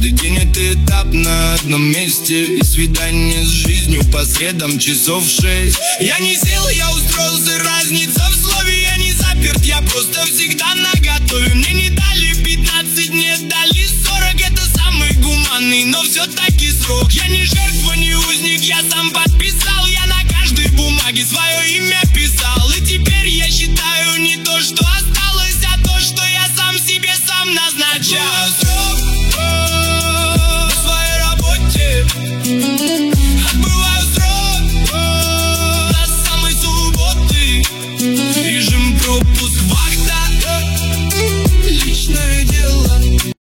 Каждый день это этап на одном месте, и свидание с жизнью по средам часов 6. Я не сел, я устроился, разница в слове. Я не заперт, я просто всегда наготове. Мне не дали 15, не дали 40. Это самый гуманный, но все-таки срок. Я не жертва, не узник, я сам подписал. Я на каждой бумаге свое имя писал.